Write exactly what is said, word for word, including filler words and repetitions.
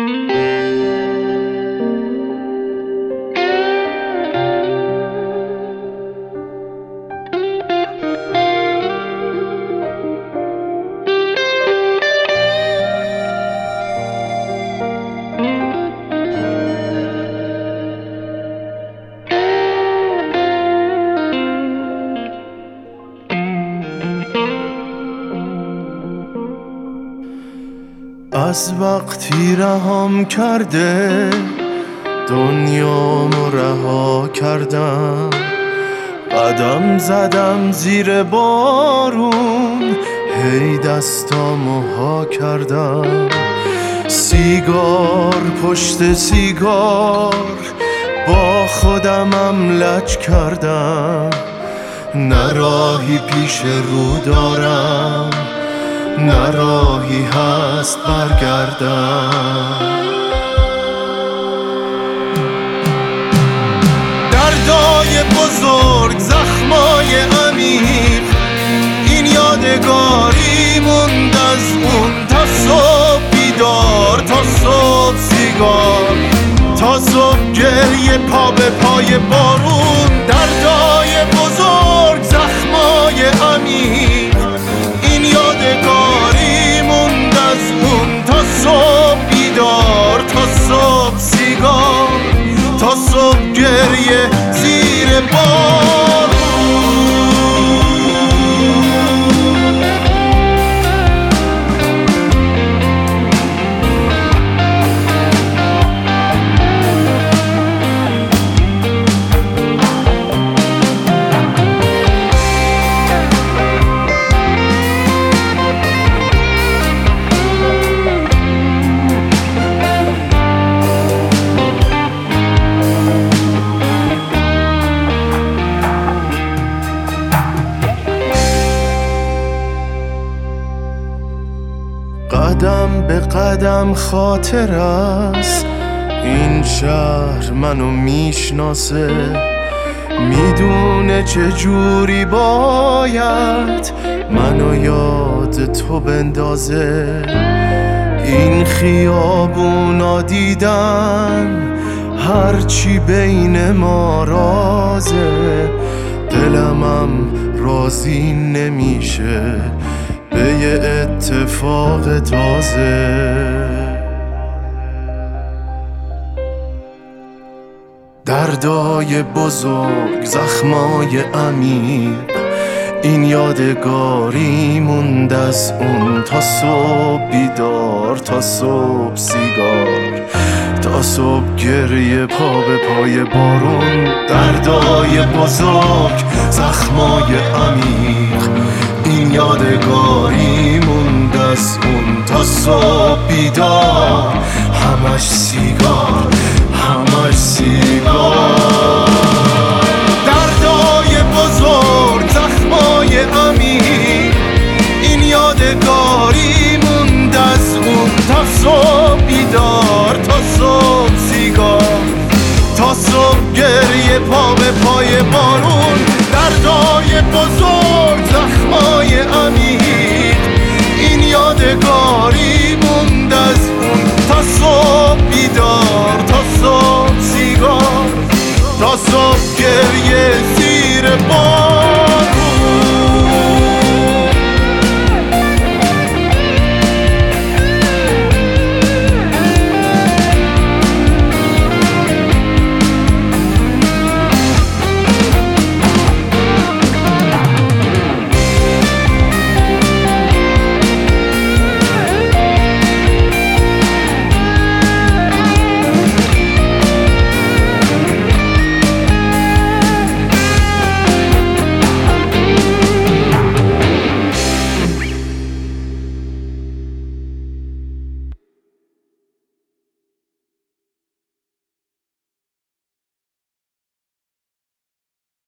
از وقتی رهام کرده دنیامو رها کردم، قدم زدم زیر بارون، هی دستامو ها کردم. سیگار پشت سیگار با خودمم لج کردم، نه راهی پیش رو دارم نه راهی هست برگردم. دردای بزرگ، زخمای عمیق، این یادگاری موند از اون. تا صبح بیدار، تا صبح سیگار، تا صبح گریه پا به پای بارون. دردای بزرگ، زخمای عمیق، این یادگاری موند از اون. تا صبح بیدار، تا صبح سیگار، تا صبح گریه زیر بارون. قدم به قدم خاطر است، این شهر منو میشناسه، میدونه چه جوری باید منو یاد تو بندازه. این خیابونا دیدن هرچی بین ما رازه، دلمم راضی نمیشه به یه اتفاق تازه. دردای بزرگ، زخمای عمیق، این یادگاری موند از اون. تا صبح بیدار، تا صبح سیگار، تا صبح گریه پا به پای بارون. دردای بزرگ، زخمای عمیق، این یادگاری موند از اون. تا صبح بیدار، همش سیگار، همش سیگار. دردای بزرگ، زخمای عمیق، این یادگاری موند از اون. تا صبح بیدار، تا صبح سیگار، تا صبح گریه پا به پای بارون. دردای بزرگ،